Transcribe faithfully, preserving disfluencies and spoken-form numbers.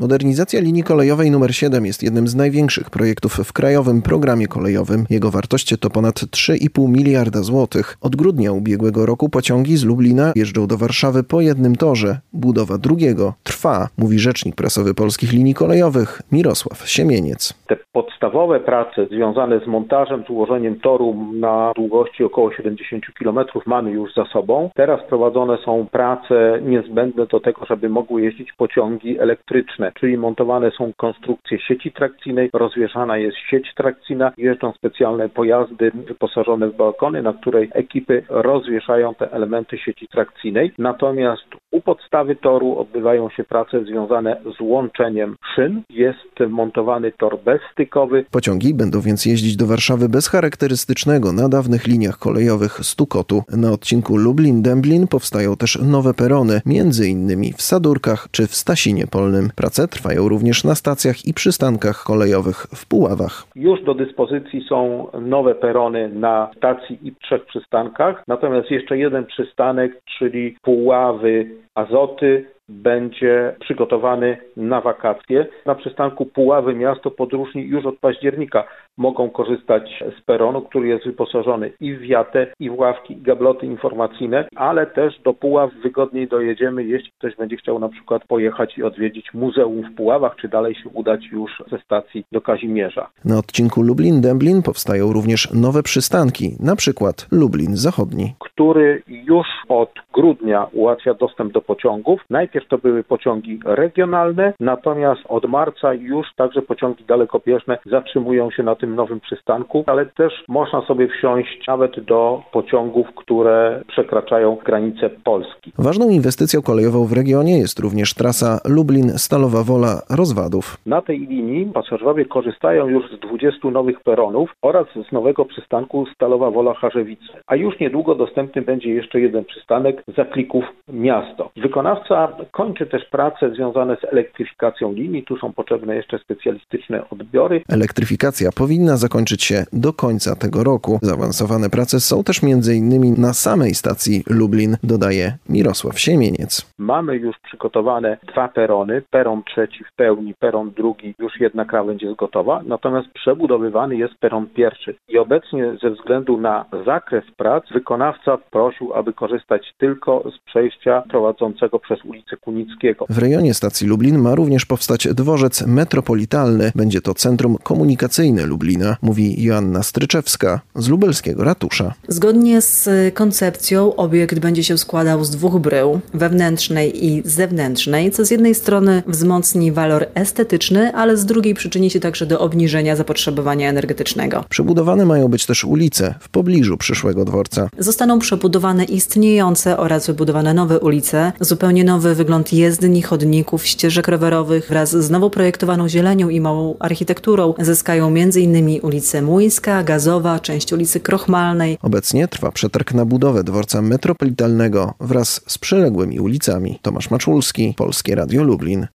Modernizacja linii kolejowej numer siedem jest jednym z największych projektów w krajowym programie kolejowym. Jego wartość to ponad trzy i pół miliarda złotych. Od grudnia ubiegłego roku pociągi z Lublina jeżdżą do Warszawy po jednym torze. Budowa drugiego trwa, mówi rzecznik prasowy Polskich Linii Kolejowych Mirosław Siemieniec. Te podstawowe prace związane z montażem, z ułożeniem toru na długości około siedemdziesiąt kilometrów mamy już za sobą. Teraz prowadzone są prace niezbędne do tego, żeby mogły jeździć pociągi elektryczne, czyli montowane są konstrukcje sieci trakcyjnej, rozwieszana jest sieć trakcyjna, jeżdżą specjalne pojazdy wyposażone w balkony, na której ekipy rozwieszają te elementy sieci trakcyjnej. Natomiast u podstawy toru odbywają się prace związane z łączeniem szyn. Jest montowany tor bezstykowy. Pociągi będą więc jeździć do Warszawy bez charakterystycznego na dawnych liniach kolejowych stukotu. Na odcinku Lublin-Dęblin powstają też nowe perony, między innymi w Sadurkach czy w Stasinie Polnym. Prace trwają również na stacjach i przystankach kolejowych w Puławach. Już do dyspozycji są nowe perony na stacji i trzech przystankach, natomiast jeszcze jeden przystanek, czyli Puławy Azoty, będzie przygotowany na wakacje. Na przystanku Puławy Miasto podróżni już od października mogą korzystać z peronu, który jest wyposażony i w wiatę, i w ławki, i gabloty informacyjne, ale też do Puław wygodniej dojedziemy, jeśli ktoś będzie chciał na przykład pojechać i odwiedzić muzeum w Puławach, czy dalej się udać już ze stacji do Kazimierza. Na odcinku Lublin-Dęblin powstają również nowe przystanki, na przykład Lublin Zachodni, który już od grudnia ułatwia dostęp do pociągów. Najpierw to były pociągi regionalne, natomiast od marca już także pociągi dalekobieżne zatrzymują się na tym nowym przystanku, ale też można sobie wsiąść nawet do pociągów, które przekraczają granice Polski. Ważną inwestycją kolejową w regionie jest również trasa Lublin-Stalowa Wola Rozwadów. Na tej linii pasażerowie korzystają już z dwudziestu nowych peronów oraz z nowego przystanku Stalowa Wola Charzewice, a już niedługo dostępny będzie jeszcze jeden przystanek Zaklików Miasto. Wykonawca kończy też prace związane z elektryfikacją linii. Tu są potrzebne jeszcze specjalistyczne odbiory. Elektryfikacja powinna zakończyć się do końca tego roku. Zaawansowane prace są też między innymi na samej stacji Lublin, dodaje Mirosław Siemieniec. Mamy już przygotowane dwa perony. Peron trzeci w pełni, peron drugi, już jedna krawędź jest gotowa. Natomiast przebudowywany jest peron pierwszy. I obecnie ze względu na zakres prac wykonawca prosił, aby korzystać tylko z przejścia prowadzącego przez ulicę Kunickiego. W rejonie stacji Lublin ma również powstać dworzec metropolitalny. Będzie to centrum komunikacyjne Lublina, mówi Joanna Stryczewska z lubelskiego ratusza. Zgodnie z koncepcją obiekt będzie się składał z dwóch brył, wewnętrznej i zewnętrznej, co z jednej strony wzmocni walor estetyczny, ale z drugiej przyczyni się także do obniżenia zapotrzebowania energetycznego. Przebudowane mają być też ulice w pobliżu przyszłego dworca. Zostaną przebudowane istniejące oraz wybudowane nowe ulice, zupełnie nowy wygląd jezdni, chodników, ścieżek rowerowych wraz z nowo projektowaną zielenią i małą architekturą zyskają m.in. ulice Młyńska, Gazowa, część ulicy Krochmalnej. Obecnie trwa przetarg na budowę dworca metropolitalnego wraz z przyległymi ulicami. Tomasz Maczulski, Polskie Radio Lublin.